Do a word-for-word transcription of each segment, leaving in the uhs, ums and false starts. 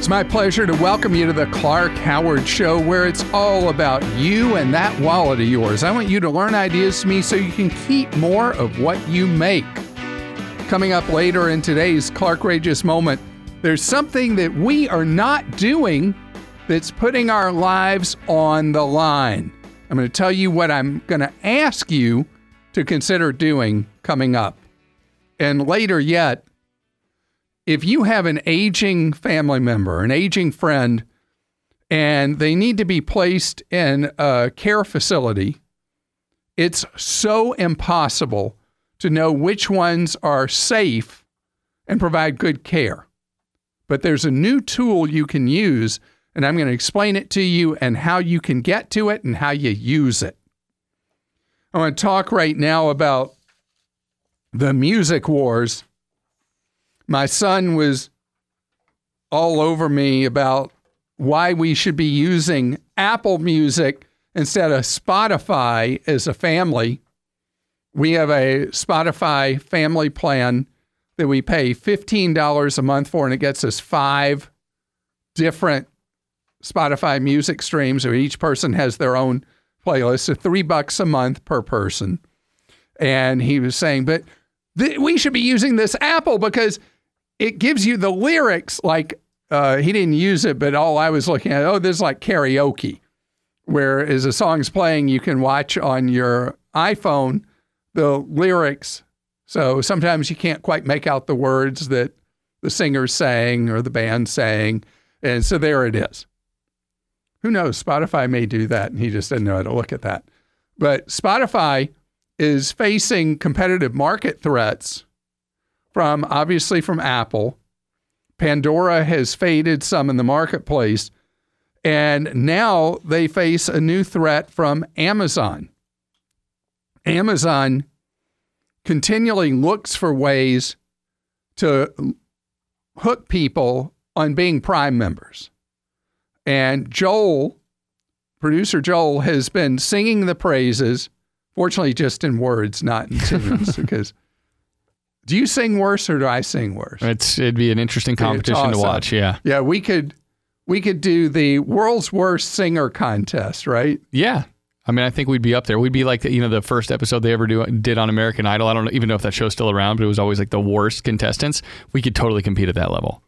It's my pleasure to welcome you to the Clark Howard Show, where it's all about you and that wallet of yours. I want you to learn ideas from me so you can keep more of what you make. Coming up later in today's Clarkrageous Moment, there's something that we are not doing that's putting our lives on the line. I'm going to tell you what I'm going to ask you to consider doing coming up. And later yet, if you have an aging family member, an aging friend, and they need to be placed in a care facility, it's so impossible to know which ones are safe and provide good care. But there's a new tool you can use, and I'm going to explain it to you and how you can get to it and how you use it. I want to talk right now about the music wars. My son was all over me about why we should be using Apple Music instead of Spotify as a family. We have a Spotify family plan that we pay fifteen dollars a month for, and it gets us five different Spotify music streams, where each person has their own playlist, so three bucks a month per person. And he was saying, but th- we should be using this Apple because it gives you the lyrics. Like, uh, he didn't use it, but all I was looking at, oh, this is like karaoke, where as a song's playing, you can watch on your iPhone the lyrics. So sometimes you can't quite make out the words that the singer's saying or the band's saying. And so there it is. Who knows? Spotify may do that, and he just didn't know how to look at that. But Spotify is facing competitive market threats from, obviously, from Apple. Pandora has faded some in the marketplace, and now they face a new threat from Amazon. Amazon continually looks for ways to hook people on being Prime members. And Joel, producer Joel, has been singing the praises, fortunately just in words, not in tunes, because do you sing worse or do I sing worse? It's, it'd be an interesting competition awesome. to watch, yeah. Yeah, we could we could do the world's worst singer contest, right? Yeah. I mean, I think we'd be up there. We'd be like, you know, the first episode they ever do, did on American Idol. I don't even know if that show's still around, but it was always like the worst contestants. We could totally compete at that level.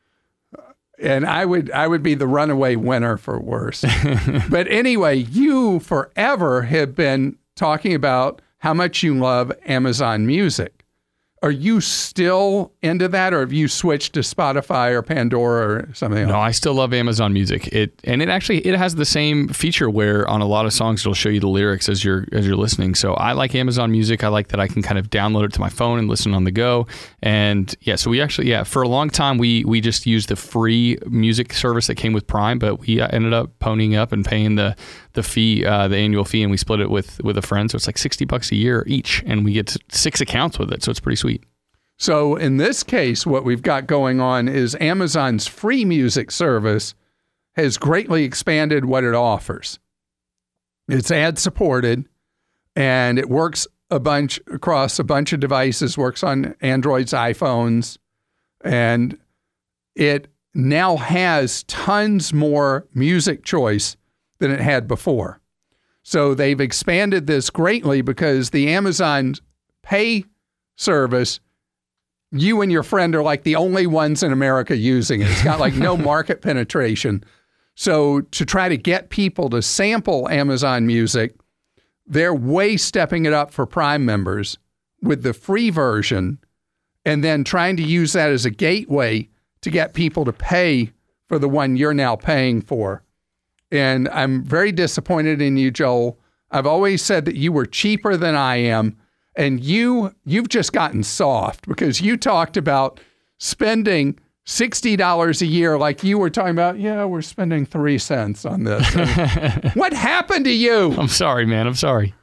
And I would I would be the runaway winner for worse. But anyway, you forever have been talking about how much you love Amazon Music. Are you still into that, or have you switched to Spotify or Pandora or something else? No, I still love Amazon Music. It and it actually it has the same feature where on a lot of songs it'll show you the lyrics as you're as you're listening. So I like Amazon Music. I like that I can kind of download it to my phone and listen on the go. And yeah, so we actually yeah for a long time we we just used the free music service that came with Prime, but we ended up ponying up and paying the the fee, uh, the annual fee, and we split it with with a friend. So it's like sixty bucks a year each, and we get six accounts with it. So it's pretty sweet. So in this case, what we've got going on is Amazon's free music service has greatly expanded what it offers. It's ad supported, and it works a bunch across a bunch of devices, works on Androids, iPhones, and it now has tons more music choice than it had before. So they've expanded this greatly because the Amazon Pay service, you and your friend are like the only ones in America using it. It's got like no market penetration. So to try to get people to sample Amazon Music, they're way stepping it up for Prime members with the free version, and then trying to use that as a gateway to get people to pay for the one you're now paying for. And I'm very disappointed in you, Joel. I've always said that you were cheaper than I am. And you, you've just gotten soft because you talked about spending sixty dollars a year like you were talking about, yeah, we're spending three cents on this. What happened to you? I'm sorry, man. I'm sorry.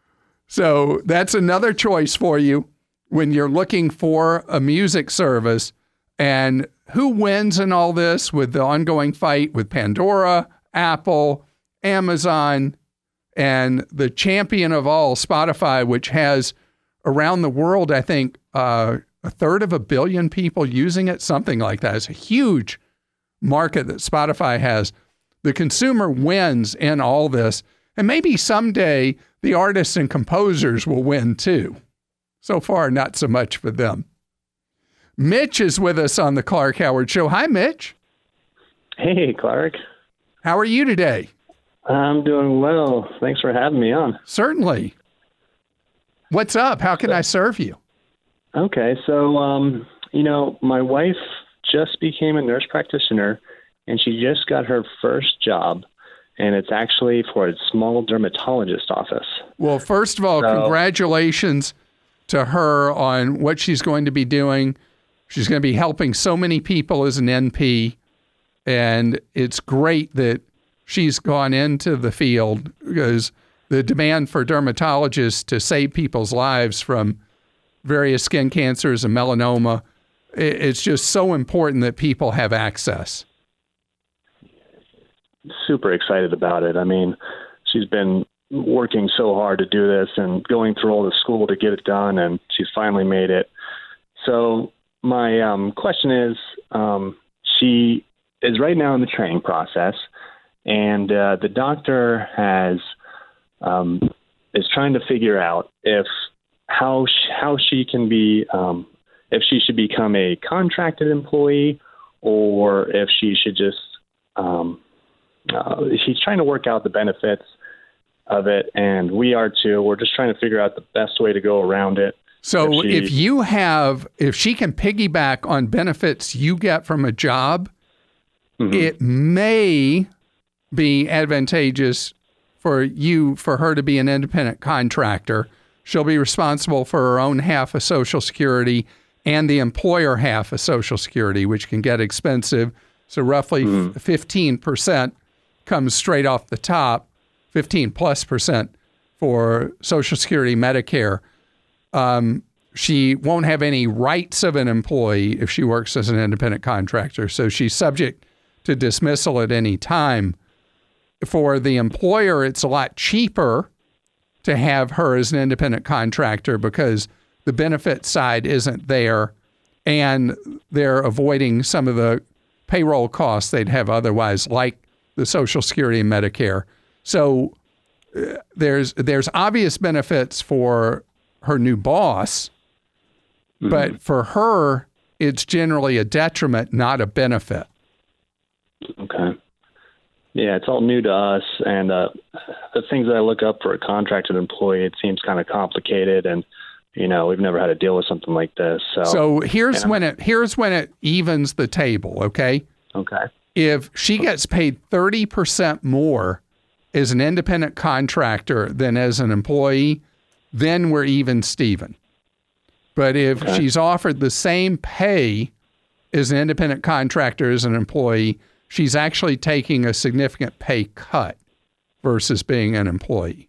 So that's another choice for you when you're looking for a music service. And who wins in all this with the ongoing fight with Pandora, Apple, Amazon, and the champion of all, Spotify, which has around the world, I think, uh, a third of a billion people using it, something like that. It's a huge market that Spotify has. The consumer wins in all this. And maybe someday the artists and composers will win too. So far, not so much for them. Mitch is with us on the Clark Howard Show. Hi, Mitch. Hey, Clark. How are you today? I'm doing well. Thanks for having me on. Certainly. What's up? How can I serve you? Okay, so, um, you know, my wife just became a nurse practitioner, and she just got her first job, and it's actually for a small dermatologist office. Well, first of all, so, congratulations to her on what she's going to be doing. She's going to be helping so many people as an N P, and it's great that she's gone into the field because the demand for dermatologists to save people's lives from various skin cancers and melanoma, it's just so important that people have access. Super excited about it. I mean, she's been working so hard to do this and going through all the school to get it done, and she's finally made it. So my um, question is, um, she is right now in the training process, and uh, the doctor has um, is trying to figure out if how she, how she can be um, if she should become a contracted employee or if she should just um, uh, she's trying to work out the benefits of it, and we are too. We're just trying to figure out the best way to go around it. So if, she, if you have, if she can piggyback on benefits you get from a job, mm-hmm. it may be advantageous for you, for her to be an independent contractor. She'll be responsible for her own half of Social Security and the employer half of Social Security, which can get expensive. So roughly mm-hmm. fifteen percent comes straight off the top, fifteen plus percent for Social Security, Medicare. Um, she won't have any rights of an employee if she works as an independent contractor. So she's subject to dismissal at any time. For the employer, it's a lot cheaper to have her as an independent contractor because the benefit side isn't there, and they're avoiding some of the payroll costs they'd have otherwise, like the Social Security and Medicare. So uh, there's there's obvious benefits for her new boss, mm-hmm. but for her, it's generally a detriment, not a benefit. Okay. Yeah, it's all new to us, and uh, the things that I look up for a contracted employee, it seems kind of complicated, and you know, we've never had to deal with something like this. So, so here's yeah. when it here's when it evens the table. Okay. Okay. If she gets paid thirty percent more as an independent contractor than as an employee, then we're even Steven. But if okay. she's offered the same pay as an independent contractor as an employee, she's actually taking a significant pay cut versus being an employee.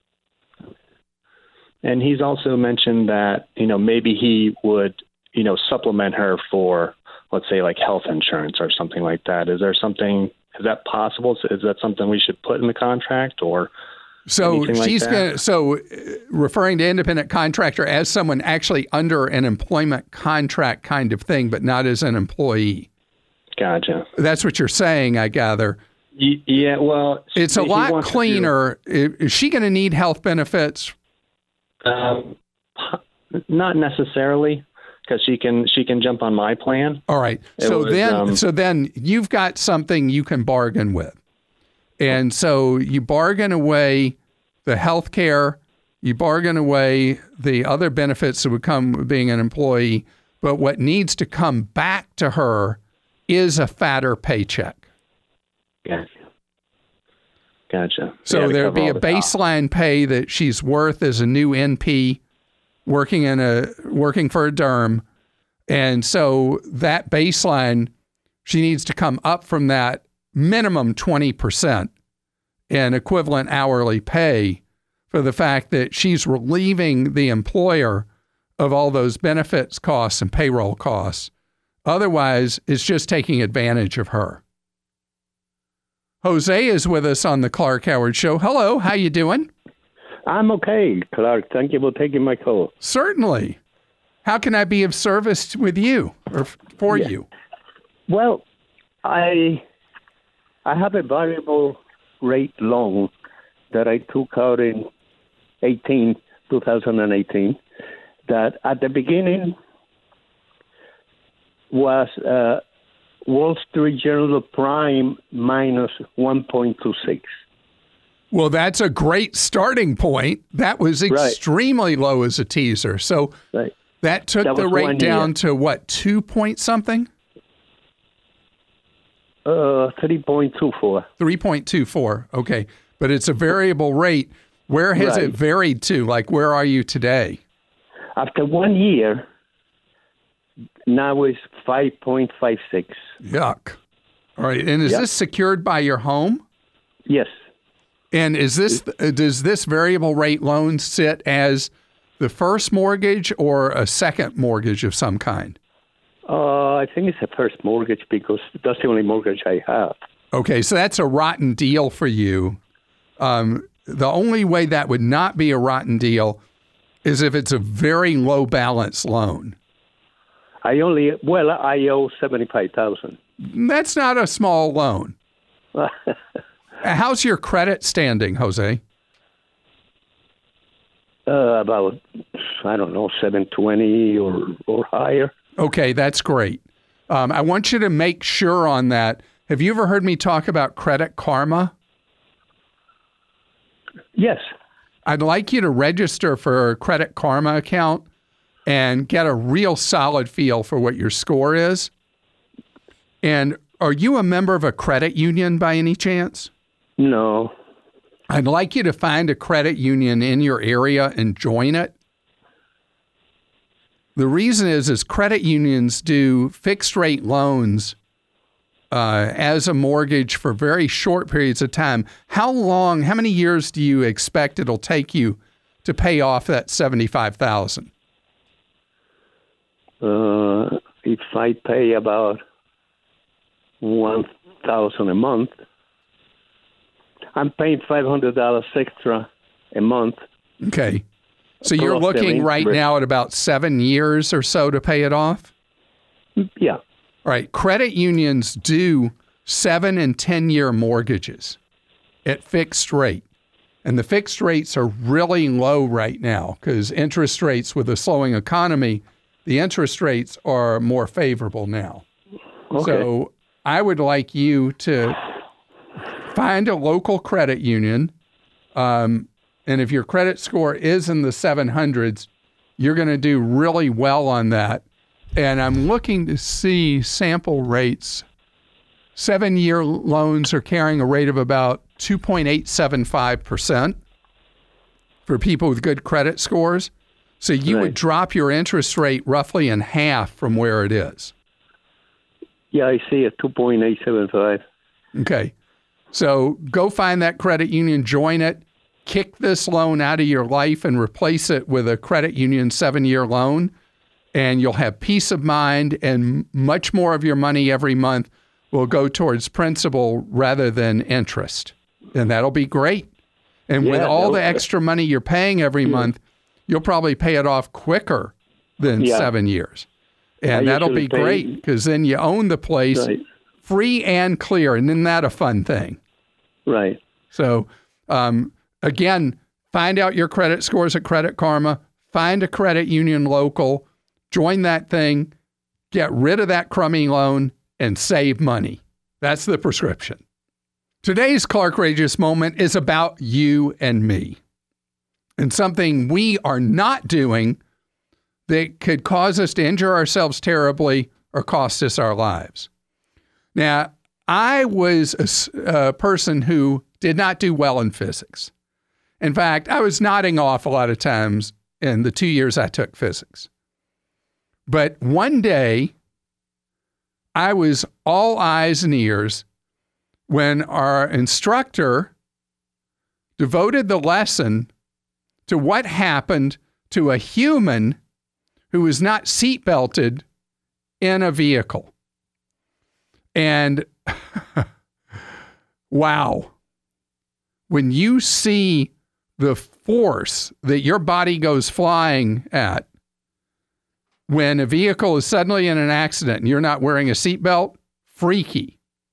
And he's also mentioned that, you know, maybe he would, you know, supplement her for, let's say, like health insurance or something like that. Is there something, is that possible? Is that something we should put in the contract or so anything like she's that? Gonna, so referring to independent contractor as someone actually under an employment contract kind of thing, but not as an employee. Gotcha. That's what you're saying, I gather. Y- yeah, well... It's a lot cleaner. Do, is she going to need health benefits? Um, not necessarily, because she can she can jump on my plan. All right. It so was, then um, so then you've got something you can bargain with. And so you bargain away the health care, you bargain away the other benefits that would come with being an employee, but what needs to come back to her is a fatter paycheck. Gotcha. Gotcha. So there'd be a baseline pay that she's worth as a new N P working in a working for a derm. And so that baseline, she needs to come up from that minimum twenty percent in equivalent hourly pay for the fact that she's relieving the employer of all those benefits costs and payroll costs. Otherwise, it's just taking advantage of her. Jose is with us on the Clark Howard Show. Hello, how you doing? I'm okay, Clark. Thank you for taking my call. Certainly. How can I be of service with you or for yeah. you? Well, I I have a variable rate loan that I took out in eighteen, two thousand eighteen that at the beginning was uh, Wall Street Journal Prime minus one point two six. Well, that's a great starting point. That was extremely right. low as a teaser. So right. that took that the rate down year. to what, two point something? Uh, three point two four. three point two four. Okay. But it's a variable rate. Where has right. it varied to? Like, where are you today? After one year, now it's five point five six. Yuck. All right. And is yep. this secured by your home? Yes. And is this does this variable rate loan sit as the first mortgage or a second mortgage of some kind? Uh, I think it's a first mortgage because that's the only mortgage I have. Okay, so that's a rotten deal for you. Um, the only way that would not be a rotten deal is if it's a very low balance loan. I only, well, I owe seventy-five thousand dollars. That's not a small loan. How's your credit standing, Jose? Uh, about, I don't know, seven twenty or, or higher. Okay, that's great. Um, I want you to make sure on that. Have you ever heard me talk about Credit Karma? Yes. I'd like you to register for a Credit Karma account and get a real solid feel for what your score is. And are you a member of a credit union by any chance? No. I'd like you to find a credit union in your area and join it. The reason is, is credit unions do fixed rate loans uh, as a mortgage for very short periods of time. How long, how many years do you expect it'll take you to pay off that seventy-five thousand dollars? Uh, if I pay about one thousand dollars a month, I'm paying five hundred dollars extra a month. Okay. So you're looking right now at about seven years or so to pay it off? Yeah. All right. Credit unions do seven and ten year mortgages at fixed rate. And the fixed rates are really low right now because interest rates with a slowing economy, the interest rates are more favorable now. Okay. So I would like you to find a local credit union. Um, and if your credit score is in the seven hundreds, you're going to do really well on that. And I'm looking to see sample rates. Seven-year loans are carrying a rate of about two point eight seven five percent for people with good credit scores. So you right. would drop your interest rate roughly in half from where it is. Yeah, I see it, two point eight seven five. Okay. So go find that credit union, join it, kick this loan out of your life and replace it with a credit union seven-year loan, and you'll have peace of mind, and much more of your money every month will go towards principal rather than interest. And that'll be great. And yeah, with all the okay. extra money you're paying every yeah. month, you'll probably pay it off quicker than yeah. seven years. And I that'll be pay... great because then you own the place right. free and clear. And isn't that a fun thing? Right. So, um, again, find out your credit scores at Credit Karma. Find a credit union local. Join that thing. Get rid of that crummy loan and save money. That's the prescription. Today's Clark Rageous Moment is about you and me and something we are not doing that could cause us to injure ourselves terribly or cost us our lives. Now, I was a, a person who did not do well in physics. In fact, I was nodding off a lot of times in the two years I took physics. But one day, I was all eyes and ears when our instructor devoted the lesson to what happened to a human who was not seatbelted in a vehicle. And wow, when you see the force that your body goes flying at when a vehicle is suddenly in an accident and you're not wearing a seatbelt, freaky.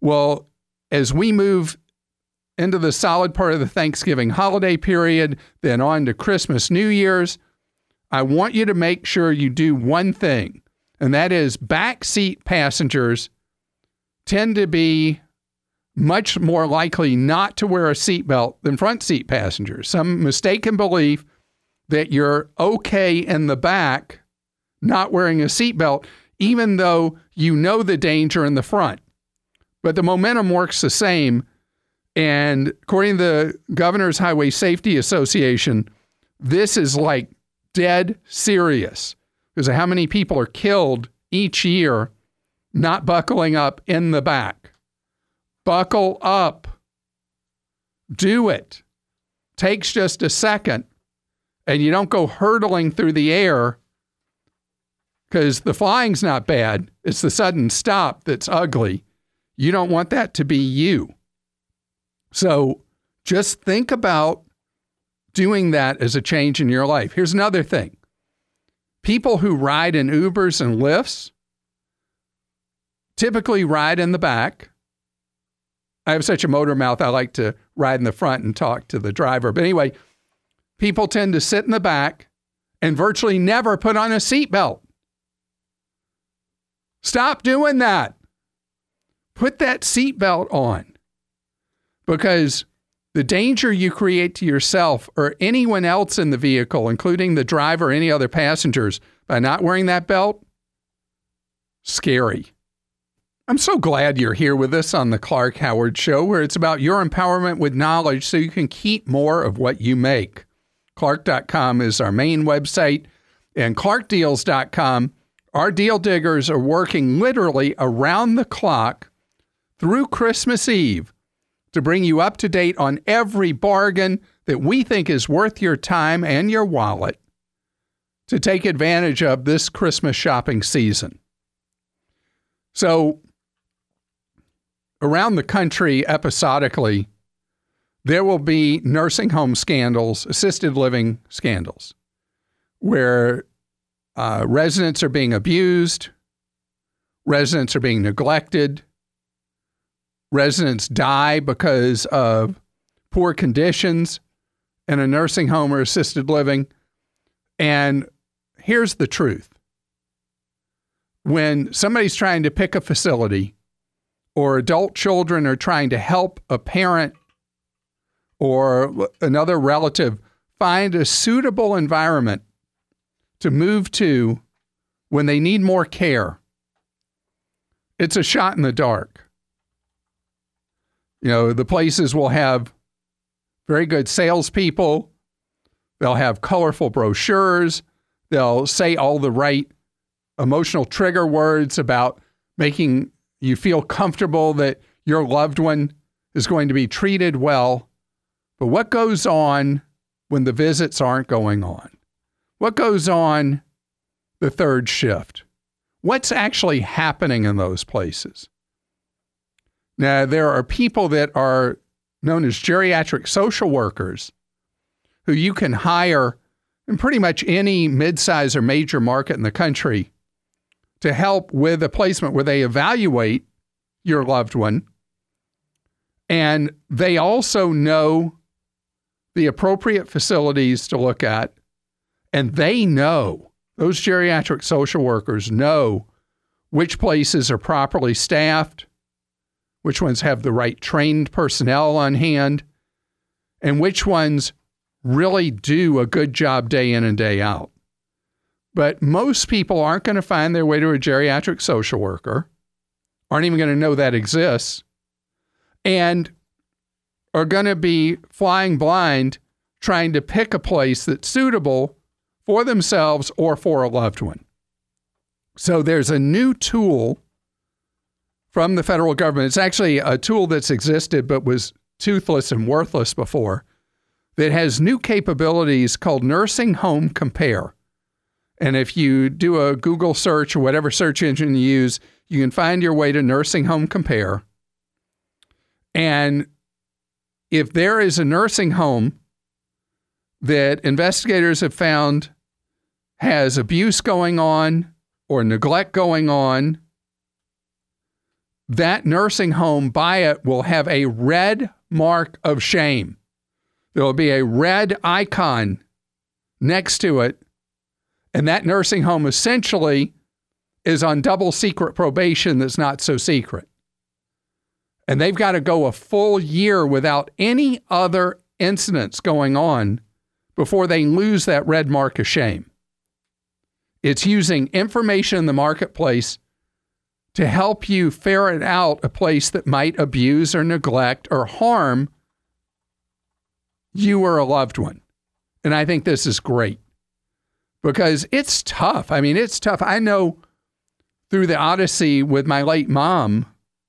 Well, as we move into the solid part of the Thanksgiving holiday period, then on to Christmas, New Year's, I want you to make sure you do one thing, and that is backseat passengers tend to be much more likely not to wear a seatbelt than front seat passengers. Some mistaken belief that you're okay in the back not wearing a seatbelt, even though you know the danger in the front. But the momentum works the same. And according to the Governor's Highway Safety Association, this is like dead serious because of how many people are killed each year not buckling up in the back. Buckle up. Do it. Takes just a second, and you don't go hurtling through the air because the flying's not bad. It's the sudden stop that's ugly. You don't want that to be you. So just think about doing that as a change in your life. Here's another thing. People who ride in Ubers and Lyfts typically ride in the back. I have such a motor mouth, I like to ride in the front and talk to the driver. But anyway, people tend to sit in the back and virtually never put on a seatbelt. Stop doing that. Put that seatbelt on, because the danger you create to yourself or anyone else in the vehicle, including the driver or any other passengers, by not wearing that belt, scary. I'm so glad you're here with us on the Clark Howard Show, where it's about your empowerment with knowledge so you can keep more of what you make. Clark dot com is our main website, and Clark Deals dot com. Our deal diggers are working literally around the clock through Christmas Eve to bring you up to date on every bargain that we think is worth your time and your wallet to take advantage of this Christmas shopping season. So, around the country, episodically, there will be nursing home scandals, assisted living scandals, where uh, residents are being abused, residents are being neglected, residents die because of poor conditions in a nursing home or assisted living. And here's the truth. When somebody's trying to pick a facility, or adult children are trying to help a parent or another relative find a suitable environment to move to when they need more care, it's a shot in the dark. You know, the places will have very good salespeople. They'll have colorful brochures. They'll say all the right emotional trigger words about making you feel comfortable that your loved one is going to be treated well. But what goes on when the visits aren't going on? What goes on the third shift? What's actually happening in those places? Now, there are people that are known as geriatric social workers who you can hire in pretty much any mid-size or major market in the country to help with a placement where they evaluate your loved one. And they also know the appropriate facilities to look at. And they know, those geriatric social workers know which places are properly staffed, which ones have the right trained personnel on hand, and which ones really do a good job day in and day out. But most people aren't going to find their way to a geriatric social worker, aren't even going to know that exists, and are going to be flying blind trying to pick a place that's suitable for themselves or for a loved one. So there's a new tool from the federal government. It's actually a tool that's existed but was toothless and worthless before, that has new capabilities called Nursing Home Compare. And if you do a Google search or whatever search engine you use, you can find your way to Nursing Home Compare. And if there is a nursing home that investigators have found has abuse going on or neglect going on, that nursing home by it will have a red mark of shame. There will be a red icon next to it, and that nursing home essentially is on double secret probation that's not so secret. And they've got to go a full year without any other incidents going on before they lose that red mark of shame. It's using information in the marketplace to help you ferret out a place that might abuse or neglect or harm you or a loved one. And I think this is great because it's tough. I mean, it's tough. I know through the odyssey with my late mom,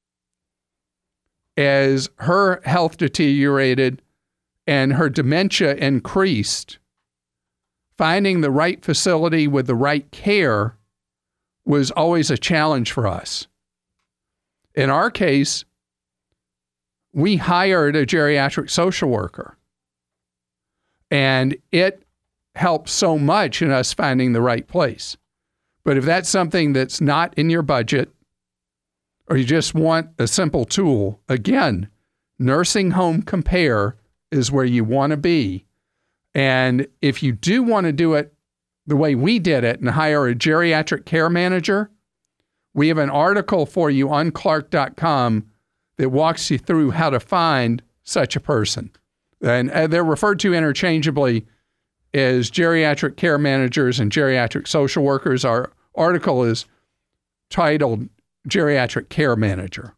as her health deteriorated and her dementia increased, finding the right facility with the right care was always a challenge for us. In our case, we hired a geriatric social worker, and it helped so much in us finding the right place. But if that's something that's not in your budget, or you just want a simple tool, again, Nursing Home Compare is where you want to be. And if you do want to do it the way we did it and hire a geriatric care manager, we have an article for you on Clark dot com that walks you through how to find such a person. And they're referred to interchangeably as geriatric care managers and geriatric social workers. Our article is titled Geriatric Care Manager.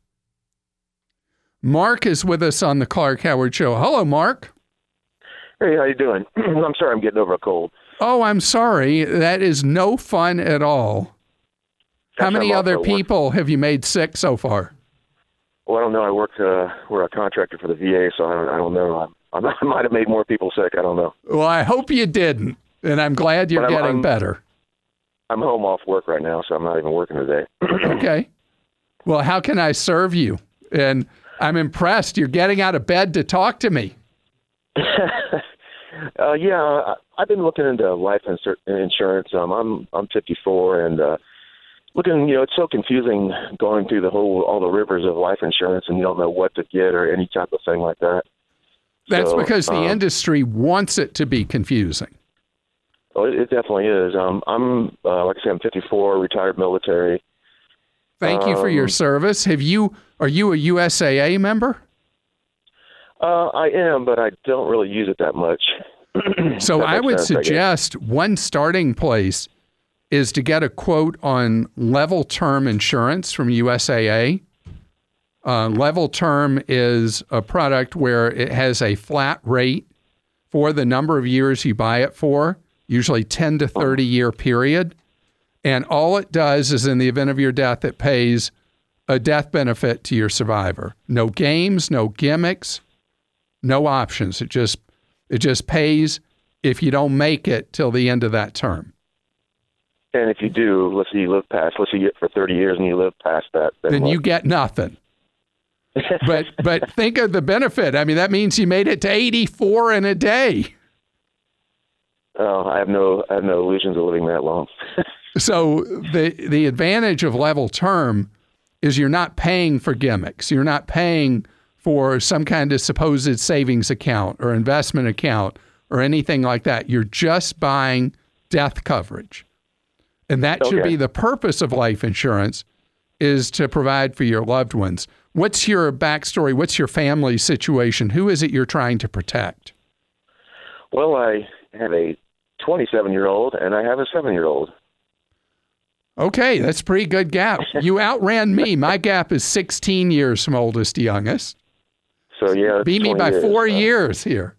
Mark is with us on the Clark Howard Show. Hello, Mark. Hey, how you doing? I'm sorry I'm getting over a cold. Oh, I'm sorry. That is no fun at all. That's How many other work. people have you made sick so far? Well, I don't know. I work, uh, we're a contractor for the V A, so I don't, I don't know. I, I might have made more people sick. I don't know. Well, I hope you didn't, and I'm glad you're But I'm- getting I'm- better. I'm home off work right now, so I'm not even working today. Okay. Well, how can I serve you? And I'm impressed. You're getting out of bed to talk to me. uh, yeah, I, I've been looking into life insur- insurance. Um, I'm I'm fifty-four, and uh, looking, you know, it's so confusing going through the whole all the rivers of life insurance, and you don't know what to get or any type of thing like that. That's So, because the um, industry wants it to be confusing. Oh, it, it definitely is. Um, I'm uh, like I said, I'm fifty-four, retired military. Thank you for your Um, service. Have you? Are you a U S A A member? Uh, I am, but I don't really use it that much. So That I makes would sense, I guess. suggest one starting place is to get a quote on level term insurance from U S A A. Uh, level term is a product where it has a flat rate for the number of years you buy it for, usually ten to thirty year period. And all it does is in the event of your death, it pays a death benefit to your survivor. No games, no gimmicks, no options. It just it just pays if you don't make it till the end of that term. And if you do, let's say you live past, let's say you get for thirty years and you live past that, then, Then what? you get nothing. But but think of the benefit. I mean, that means you made it to eighty-four in a day. Oh, I have no, I have no illusions of living that long. So the the advantage of level term is you're not paying for gimmicks. You're not paying for some kind of supposed savings account or investment account or anything like that. You're just buying death coverage. And that should Okay. be the purpose of life insurance, is to provide for your loved ones. What's your backstory? What's your family situation? Who is it you're trying to protect? Well, I have a twenty-seven-year-old and I have a seven-year-old. Okay, that's a pretty good gap. You outran me. My gap is sixteen years from oldest to youngest. So yeah, it's Beat me twenty by years, four so. years here.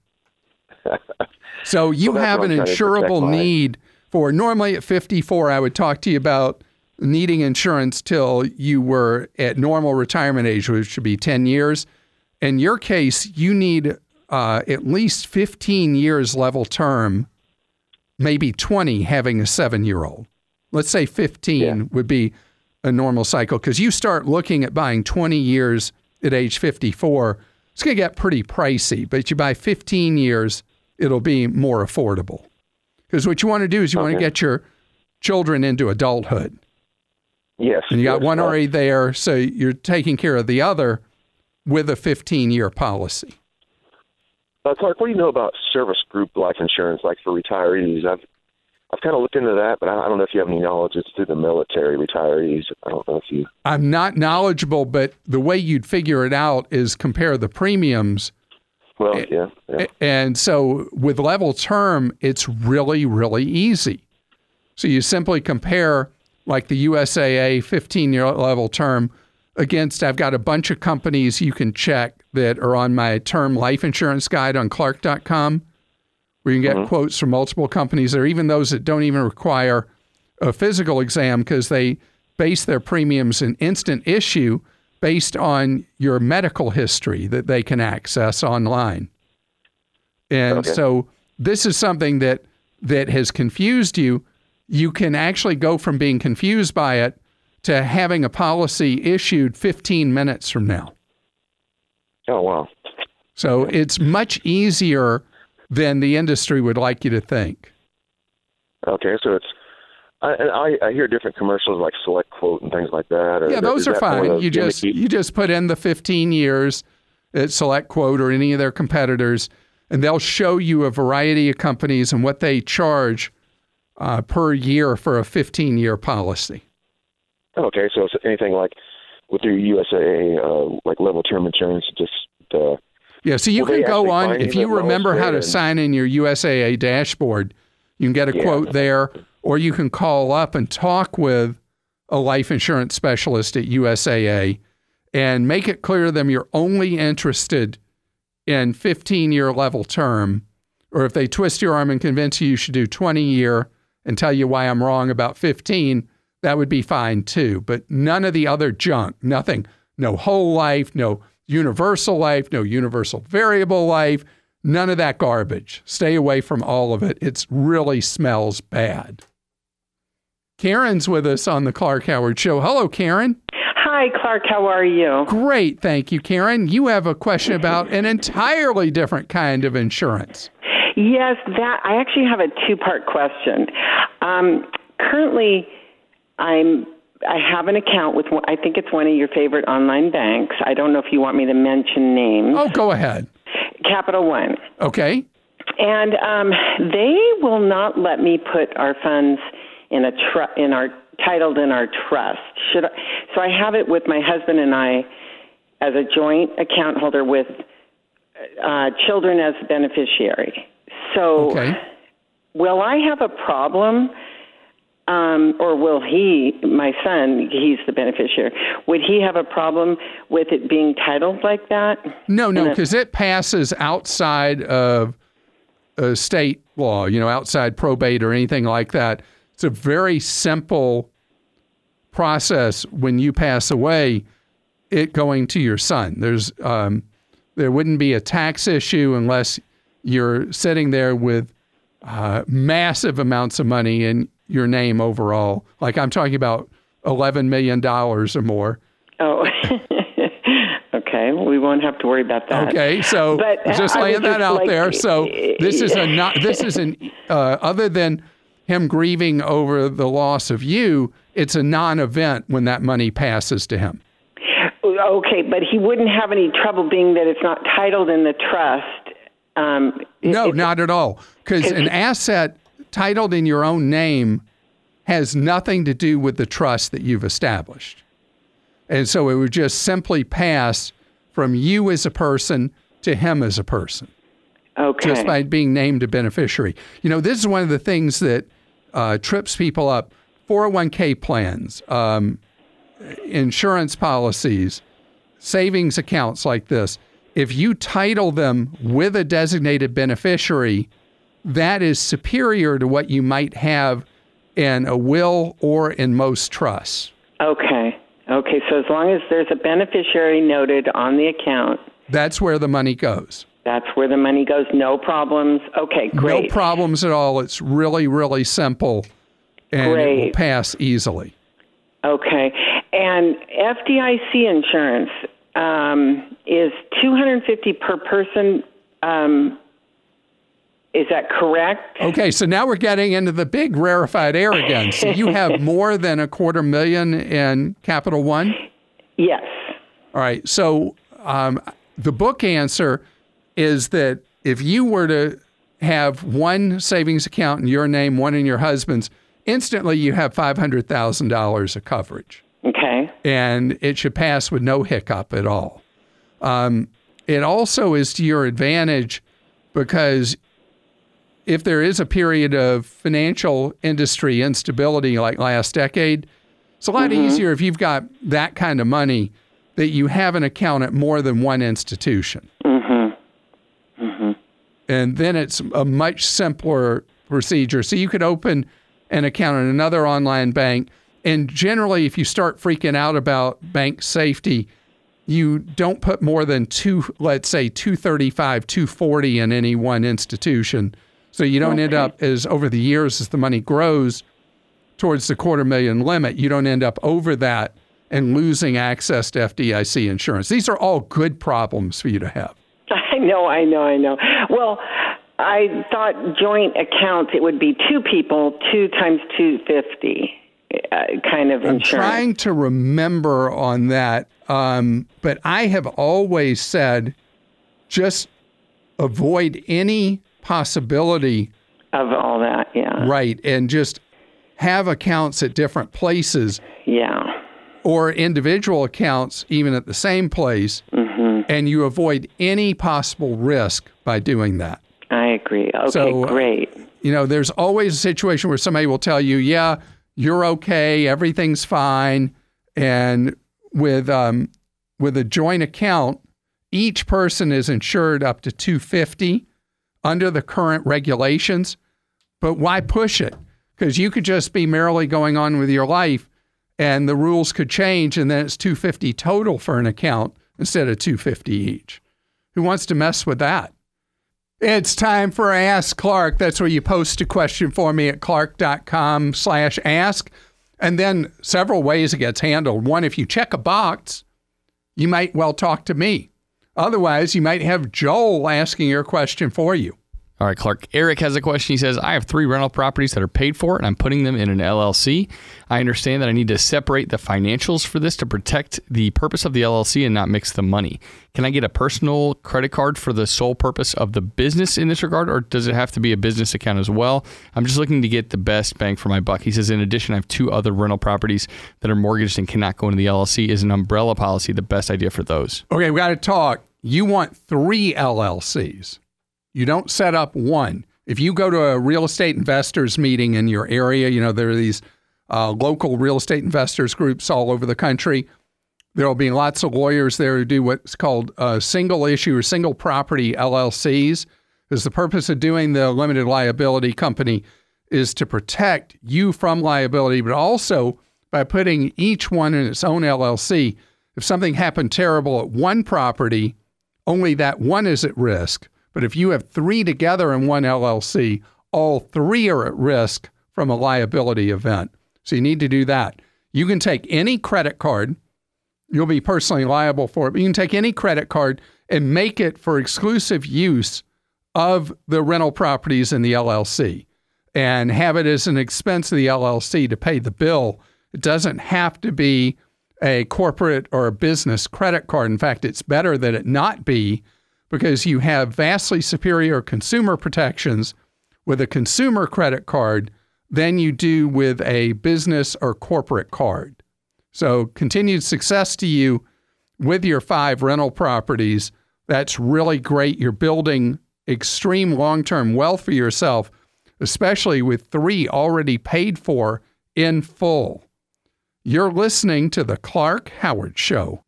So you Well, that's have what an I'm trying to protect insurable my- need for, normally at fifty-four, I would talk to you about needing insurance till you were at normal retirement age, which should be ten years. In your case, you need uh, at least fifteen years level term, maybe twenty having a seven-year-old. Let's say fifteen Yeah. would be a normal cycle, because you start looking at buying twenty years at age fifty-four, it's going to get pretty pricey. But you buy fifteen years, it'll be more affordable. Because what you want to do is you want to Okay. get your children into adulthood. Yes. And you got yes, one uh, already there, so you're taking care of the other with a fifteen-year policy. Uh, Clark, what do you know about service group life insurance, like for retirees? I've I've kind of looked into that, but I, I don't know if you have any knowledge. It's through the military retirees. I don't know if you... I'm not knowledgeable, but the way you'd figure it out is compare the premiums. Well, yeah. yeah. And so with level term, it's really, really easy. So you simply compare like the U S A A fifteen-year level term against, I've got a bunch of companies you can check that are on my term life insurance guide on Clark dot com, where you can get mm-hmm. quotes from multiple companies, or even those that don't even require a physical exam because they base their premiums in instant issue based on your medical history that they can access online. And okay. so this is something that that has confused you. You can actually go from being confused by it to having a policy issued fifteen minutes from now. Oh, wow. So it's much easier than the industry would like you to think. Okay, so it's, I, I, I hear different commercials like Select Quote and things like that. Yeah, those are fine. You just you just put in the fifteen years at Select Quote or any of their competitors, and they'll show you a variety of companies and what they charge uh, per year for a fifteen-year policy. Okay, so it's anything like with your U S A A, uh, like level term insurance, just... Uh, yeah, so you can go on, if you remember how to and... sign in your U S A A dashboard, you can get a yeah. quote there, or you can call up and talk with a life insurance specialist at U S A A and make it clear to them you're only interested in fifteen-year level term, or if they twist your arm and convince you you should do twenty-year and tell you why I'm wrong about fifteen, that would be fine too. But none of the other junk, nothing, no whole life, no universal life, no universal variable life, none of that garbage. Stay away from all of it. It really smells bad. Karen's with us on the Clark Howard Show. Hello, Karen. Hi, Clark. How are you? Great. Thank you, Karen. You have a question about an entirely different kind of insurance. Yes, that I actually have a two-part question. Um, currently, I'm I have an account with, I think it's one of your favorite online banks. I don't know if you want me to mention names. Oh, go ahead. Capital One. Okay. And um, they will not let me put our funds in a tr- in our titled in our trust. Should I, so I have it with my husband and I as a joint account holder with uh, children as beneficiary. So okay. will I have a problem? Um, or will he, my son, he's the beneficiary, would he have a problem with it being titled like that? No, no, because it passes outside of uh, state law, you know, outside probate or anything like that. It's a very simple process when you pass away, it going to your son. There's um, there wouldn't be a tax issue unless you're sitting there with uh, massive amounts of money in your name overall. Like I'm talking about eleven million dollars or more. Oh, okay. Well, we won't have to worry about that. Okay, so but just laying that out like, there. So this is a not. This is an uh, other than him grieving over the loss of you. It's a non-event when that money passes to him. Okay, but he wouldn't have any trouble being that it's not titled in the trust. Um, no, not at all. Because an asset titled in your own name has nothing to do with the trust that you've established. And so it would just simply pass from you as a person to him as a person. Okay. Just by being named a beneficiary. You know, this is one of the things that uh, trips people up. four oh one k plans, um, insurance policies, savings accounts like this. If you title them with a designated beneficiary, that is superior to what you might have in a will or in most trusts. Okay. Okay. So as long as there's a beneficiary noted on the account. That's where the money goes. That's where the money goes. No problems. Okay, great. No problems at all. It's really, really simple. And great. It will pass easily. Okay. And F D I C insurance um, is two hundred fifty dollars per person um Is that correct? Okay, so now we're getting into the big rarefied air again. So you have more than a quarter million in Capital One? Yes. All right, so um, the book answer is that if you were to have one savings account in your name, one in your husband's, instantly you have five hundred thousand dollars of coverage. Okay. And it should pass with no hiccup at all. Um, it also is to your advantage because if there is a period of financial industry instability like last decade, it's a lot mm-hmm. easier if you've got that kind of money that you have an account at more than one institution. Mm-hmm. Mm-hmm. And then it's a much simpler procedure. So you could open an account in another online bank. And generally, if you start freaking out about bank safety, you don't put more than two, let's say two thirty-five, two forty in any one institution. So you don't okay. end up as over the years, as the money grows towards the quarter million limit, you don't end up over that and losing access to F D I C insurance. These are all good problems for you to have. I know, I know, I know. Well, I thought joint accounts, it would be two people, two times two fifty uh, kind of insurance. I'm trying to remember on that, um, but I have always said just avoid any possibility of all that, yeah. Right, and just have accounts at different places. Yeah. Or individual accounts even at the same place, mm-hmm. and you avoid any possible risk by doing that. I agree. Okay, so, great. You know, there's always a situation where somebody will tell you, yeah, you're okay, everything's fine, and with um, with a joint account, each person is insured up to two hundred fifty dollars under the current regulations, but why push it? Because you could just be merrily going on with your life and the rules could change and then it's two hundred fifty dollars total for an account instead of two hundred fifty dollars each. Who wants to mess with that? It's time for Ask Clark. That's where you post a question for me at clark.com slash ask. And then several ways it gets handled. One, if you check a box, you might well talk to me. Otherwise, you might have Joel asking your question for you. All right, Clark. Eric has a question. He says, I have three rental properties that are paid for, and I'm putting them in an L L C. I understand that I need to separate the financials for this to protect the purpose of the L L C and not mix the money. Can I get a personal credit card for the sole purpose of the business in this regard, or does it have to be a business account as well? I'm just looking to get the best bang for my buck. He says, in addition, I have two other rental properties that are mortgaged and cannot go into the L L C. Is an umbrella policy the best idea for those? Okay, we got to talk. You want three L L Cs. You don't set up one. If you go to a real estate investors meeting in your area, you know, there are these uh, local real estate investors groups all over the country. There will be lots of lawyers there who do what's called uh, single issue or single property L L Cs. Because the purpose of doing the limited liability company is to protect you from liability, but also by putting each one in its own L L C. If something happened terrible at one property, only that one is at risk. But if you have three together in one L L C, all three are at risk from a liability event. So you need to do that. You can take any credit card. You'll be personally liable for it, but you can take any credit card and make it for exclusive use of the rental properties in the L L C and have it as an expense of the L L C to pay the bill. It doesn't have to be a corporate or a business credit card. In fact, it's better that it not be, because you have vastly superior consumer protections with a consumer credit card than you do with a business or corporate card. So continued success to you with your five rental properties. That's really great. You're building extreme long-term wealth for yourself, especially with three already paid for in full. You're listening to The Clark Howard Show.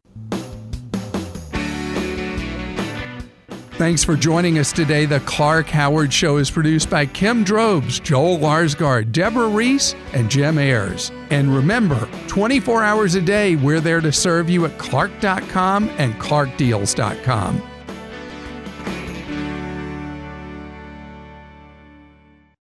Thanks for joining us today. The Clark Howard Show is produced by Kim Drobes, Joel Larsgaard, Deborah Reese, and Jim Ayers. And remember, twenty-four hours a day, we're there to serve you at clark dot com and clark deals dot com.